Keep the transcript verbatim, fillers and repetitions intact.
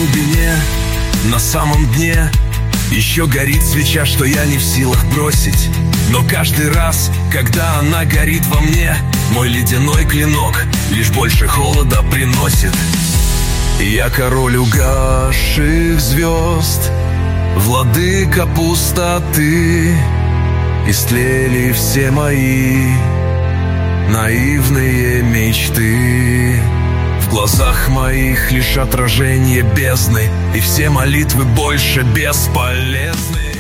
глубине, на самом дне еще горит свеча, что я не в силах бросить. Но каждый раз, когда она горит во мне, мой ледяной клинок лишь больше холода приносит. Я король угасших звезд, владыка пустоты. Истлели все мои наивные мечты. В глазах моих лишь отражение бездны, и все молитвы больше бесполезны.